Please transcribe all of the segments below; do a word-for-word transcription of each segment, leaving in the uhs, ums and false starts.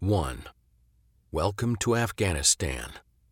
one. Welcome to Afghanistan.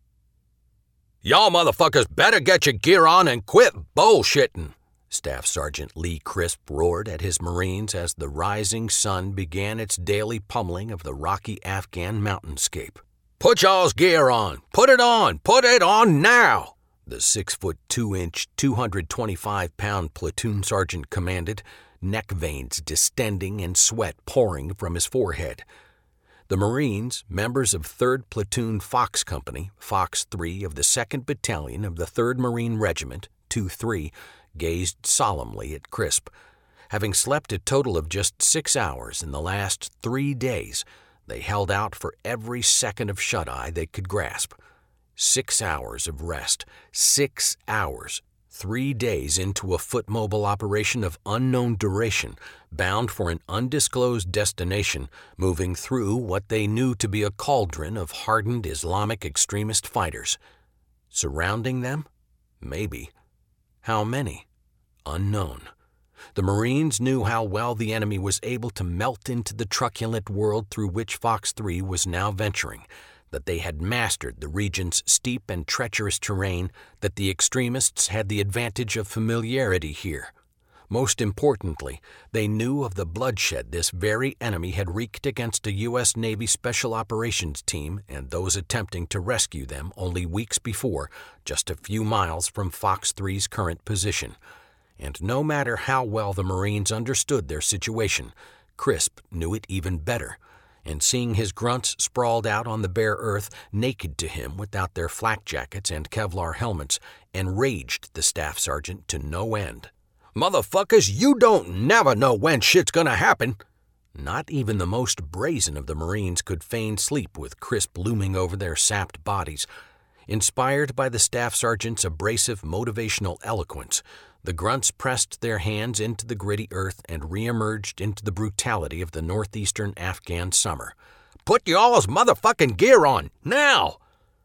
"Y'all motherfuckers better get your gear on and quit bullshitting," Staff Sergeant Lee Crisp roared at his Marines as the rising sun began its daily pummeling of the rocky Afghan mountainscape. "Put y'all's gear on! Put it on! Put it on now!" the six-foot-two-inch, two hundred twenty-five pound platoon sergeant commanded, neck veins distending and sweat pouring from his forehead. The Marines, members of third Platoon Fox Company, Fox three of the second Battalion of the third Marine Regiment, two three, gazed solemnly at Crisp. Having slept a total of just six hours in the last three days, they held out for every second of shut-eye they could grasp. Six hours of rest. Six hours. Three days into a foot-mobile operation of unknown duration, bound for an undisclosed destination, moving through what they knew to be a cauldron of hardened Islamic extremist fighters. Surrounding them? Maybe. How many? Unknown. The Marines knew how well the enemy was able to melt into the truculent world through which Fox three was now venturing, that they had mastered the region's steep and treacherous terrain, that the extremists had the advantage of familiarity here. Most importantly, they knew of the bloodshed this very enemy had wreaked against a U S Navy Special Operations team and those attempting to rescue them only weeks before, just a few miles from Fox three's current position. And no matter how well the Marines understood their situation, Crisp knew it even better. And seeing his grunts sprawled out on the bare earth, naked to him without their flak jackets and Kevlar helmets, enraged the staff sergeant to no end. "Motherfuckers, you don't never know when shit's gonna happen!" Not even the most brazen of the Marines could feign sleep with Crisp looming over their sapped bodies. Inspired by the staff sergeant's abrasive motivational eloquence, the grunts pressed their hands into the gritty earth and reemerged into the brutality of the northeastern Afghan summer. "Put y'all's motherfucking gear on, now!"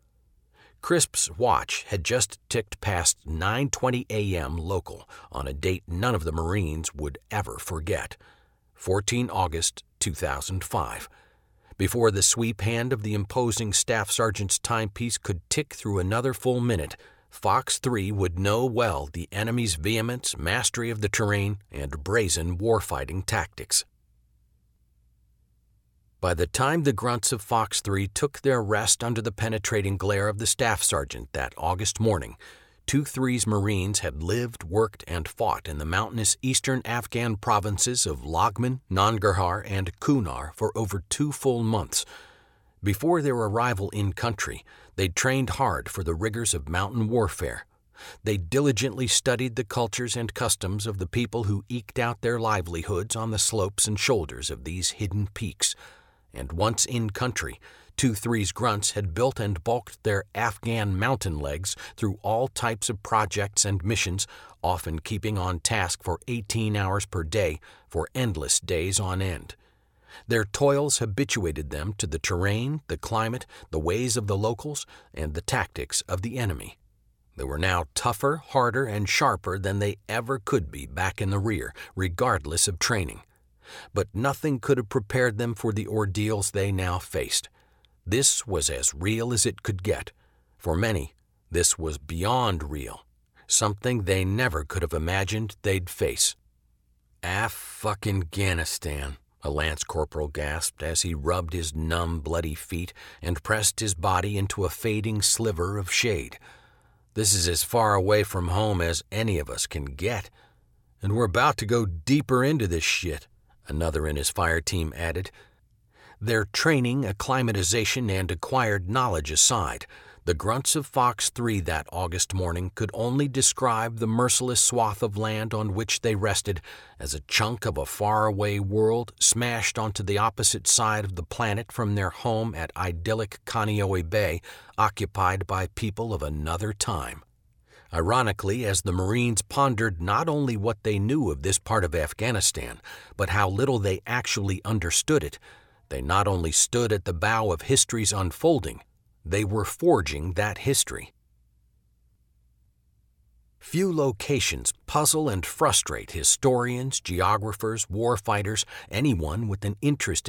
Crisp's watch had just ticked past nine twenty a.m. local on a date none of the Marines would ever forget. fourteenth of August, two thousand five. Before the sweep hand of the imposing staff sergeant's timepiece could tick through another full minute, Fox three would know well the enemy's vehemence, mastery of the terrain, and brazen warfighting tactics. By the time the grunts of Fox three took their rest under the penetrating glare of the staff sergeant that August morning, two three's Marines had lived, worked, and fought in the mountainous eastern Afghan provinces of Laghman, Nangarhar, and Kunar for over two full months. Before their arrival in country, they'd trained hard for the rigors of mountain warfare. They diligently studied the cultures and customs of the people who eked out their livelihoods on the slopes and shoulders of these hidden peaks. And once in country, two three's grunts had built and bulked their Afghan mountain legs through all types of projects and missions, often keeping on task for eighteen hours per day for endless days on end. Their toils habituated them to the terrain, the climate, the ways of the locals, and the tactics of the enemy. They were now tougher, harder, and sharper than they ever could be back in the rear, regardless of training. But nothing could have prepared them for the ordeals they now faced. This was as real as it could get. For many, this was beyond real, something they never could have imagined they'd face. "Af-fucking-Ghanistan," a lance corporal gasped as he rubbed his numb, bloody feet and pressed his body into a fading sliver of shade. "This is as far away from home as any of us can get. And we're about to go deeper into this shit," another in his fire team added. Their training, acclimatization, and acquired knowledge aside, the grunts of Fox three that August morning could only describe the merciless swath of land on which they rested as a chunk of a faraway world smashed onto the opposite side of the planet from their home at idyllic Kaneohe Bay, occupied by people of another time. Ironically, as the Marines pondered not only what they knew of this part of Afghanistan, but how little they actually understood it, they not only stood at the bow of history's unfolding, they were forging that history. Few locations puzzle and frustrate historians, geographers, warfighters, anyone with an interest in